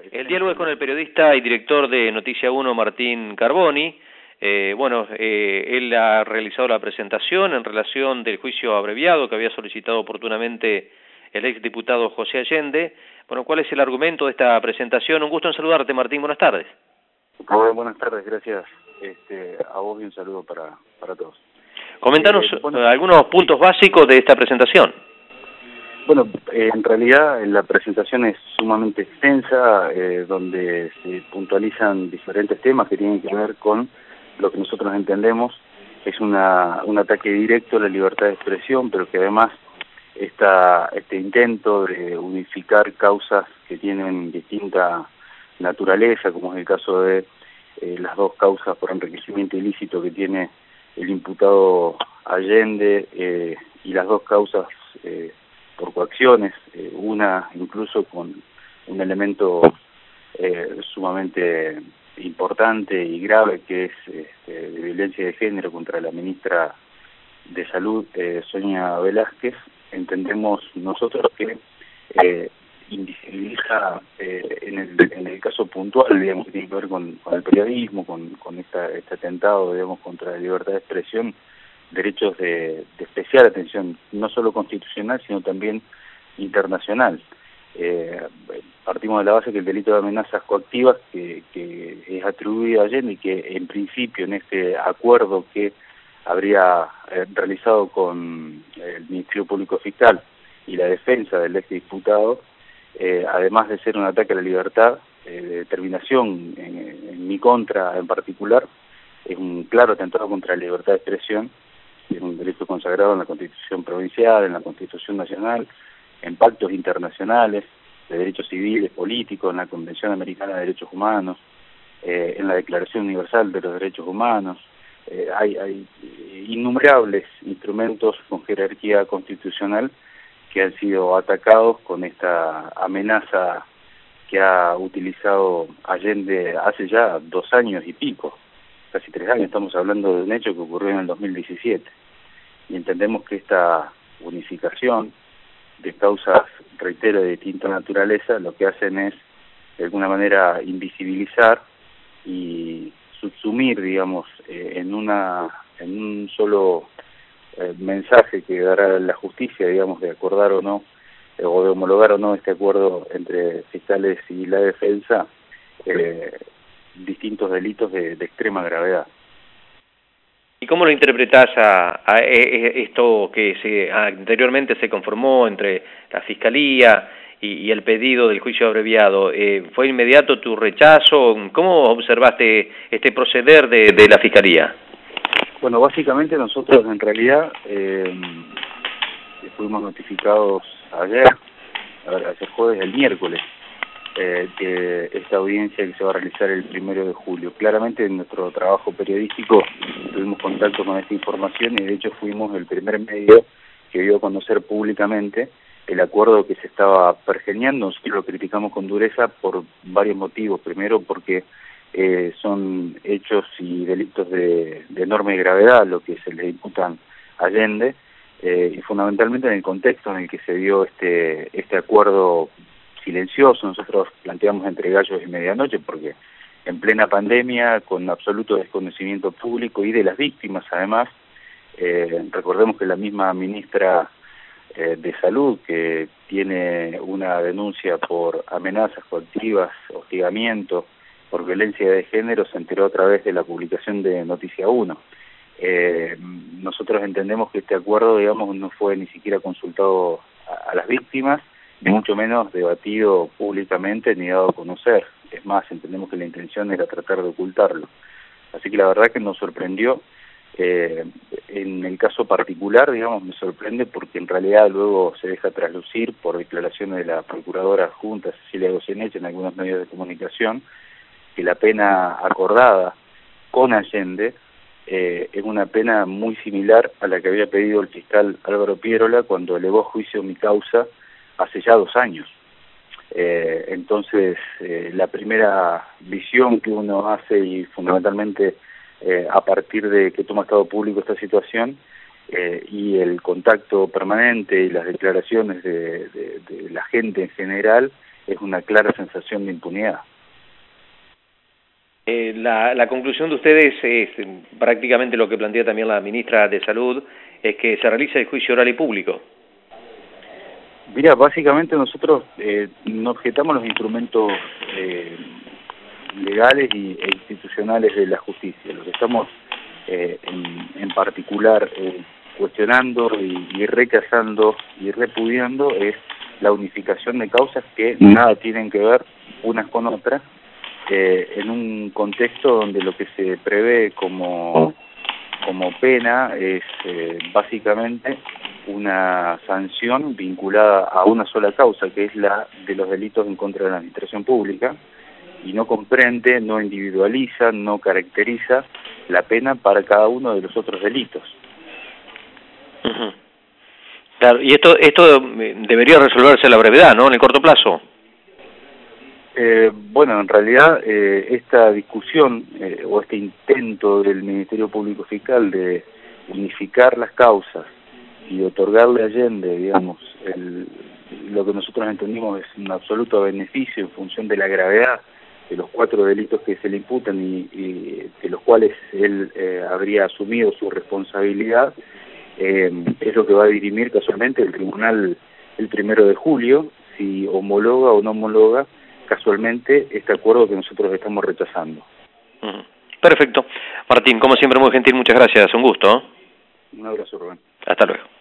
El diálogo es con el periodista y director de Noticia 1, Martín Carboni. Él ha realizado la presentación en relación del juicio abreviado que había solicitado oportunamente el exdiputado José Allende. Bueno, ¿cuál es el argumento de esta presentación? Un gusto en saludarte, Martín. Buenas tardes. Buenas tardes, gracias a vos y un saludo para todos. Comentanos algunos puntos básicos de esta presentación. Bueno, en realidad la presentación es sumamente extensa, donde se puntualizan diferentes temas que tienen que ver con lo que nosotros entendemos es un ataque directo a la libertad de expresión, pero que además este intento de unificar causas que tienen distinta naturaleza, como es el caso de las dos causas por enriquecimiento ilícito que tiene el imputado Allende y las dos causas por coacciones, una incluso con un elemento sumamente importante y grave que es de violencia de género contra la ministra de Salud, Sonia Velázquez. Entendemos nosotros que invisibiliza en el caso puntual, digamos, que tiene que ver con el periodismo, con este atentado, digamos, contra la libertad de expresión, derechos de especial atención, no solo constitucional, sino también internacional. Partimos de la base que el delito de amenazas coactivas que es atribuido a Allende y que en principio en este acuerdo que habría realizado con el Ministerio Público Fiscal y la defensa del exdiputado, además de ser un ataque a la libertad de determinación en mi contra en particular, es un claro atentado contra la libertad de expresión, es un delito consagrado en la Constitución Provincial, en la Constitución Nacional, en pactos internacionales de derechos civiles, políticos, en la Convención Americana de Derechos Humanos, en la Declaración Universal de los Derechos Humanos. Hay innumerables instrumentos con jerarquía constitucional que han sido atacados con esta amenaza que ha utilizado Allende hace ya 2 años y pico, casi 3 años. Estamos hablando de un hecho que ocurrió en el 2017 y entendemos que esta unificación de causas, reitero, de distinta naturaleza, lo que hacen es de alguna manera invisibilizar y subsumir, digamos, en un solo mensaje que dará la justicia, digamos, de acordar o no, o de homologar o no este acuerdo entre fiscales y la defensa, distintos delitos de extrema gravedad. ¿Y cómo lo interpretás a esto que anteriormente se conformó entre la Fiscalía y el pedido del juicio abreviado? ¿Fue inmediato tu rechazo? ¿Cómo observaste este proceder de la Fiscalía? Bueno, básicamente nosotros en realidad fuimos notificados ayer jueves, el miércoles, de esta audiencia que se va a realizar el 1 de julio. Claramente en nuestro trabajo periodístico tuvimos contacto con esta información y de hecho fuimos el primer medio que dio a conocer públicamente el acuerdo que se estaba pergeñando. Nosotros lo criticamos con dureza por varios motivos. Primero porque son hechos y delitos de enorme gravedad lo que se le imputan a Allende, y fundamentalmente en el contexto en el que se dio este acuerdo silencioso. Nosotros planteamos entre gallos y medianoche porque en plena pandemia, con absoluto desconocimiento público y de las víctimas además, recordemos que la misma ministra de Salud, que tiene una denuncia por amenazas coactivas, hostigamiento, por violencia de género, se enteró a través de la publicación de Noticia 1. Nosotros entendemos que este acuerdo, digamos, no fue ni siquiera consultado a las víctimas, ni mucho menos debatido públicamente ni dado a conocer. Es más, entendemos que la intención era tratar de ocultarlo. Así que la verdad que nos sorprendió. En el caso particular, digamos, me sorprende porque en realidad luego se deja traslucir por declaraciones de la Procuradora Adjunta Cecilia Goyeneche en algunos medios de comunicación que la pena acordada con Allende es una pena muy similar a la que había pedido el fiscal Álvaro Pierola cuando elevó a juicio mi causa hace ya 2 años. Entonces, la primera visión que uno hace y fundamentalmente a partir de que toma estado público esta situación y el contacto permanente y las declaraciones de la gente en general, es una clara sensación de impunidad. La conclusión de ustedes es prácticamente lo que plantea también la ministra de Salud, es que se realice el juicio oral y público. Mira, básicamente nosotros no objetamos los instrumentos legales e institucionales de la justicia. Lo que estamos en particular cuestionando y rechazando y repudiando es la unificación de causas que nada tienen que ver unas con otras, en un contexto donde lo que se prevé como pena es básicamente una sanción vinculada a una sola causa, que es la de los delitos en contra de la administración pública, y no comprende, no individualiza, no caracteriza la pena para cada uno de los otros delitos. Uh-huh. Claro, y esto debería resolverse a la brevedad, ¿no?, en el corto plazo. Bueno, en realidad esta discusión o este intento del Ministerio Público Fiscal de unificar las causas y otorgarle a Allende, digamos, lo que nosotros entendimos es un absoluto beneficio en función de la gravedad de los 4 delitos que se le imputan y de los cuales él habría asumido su responsabilidad, es lo que va a dirimir casualmente el tribunal el 1 de julio, si homologa o no homologa casualmente este acuerdo que nosotros estamos rechazando. Perfecto. Martín, como siempre, muy gentil, muchas gracias, un gusto. Un abrazo, Rubén. Hasta luego.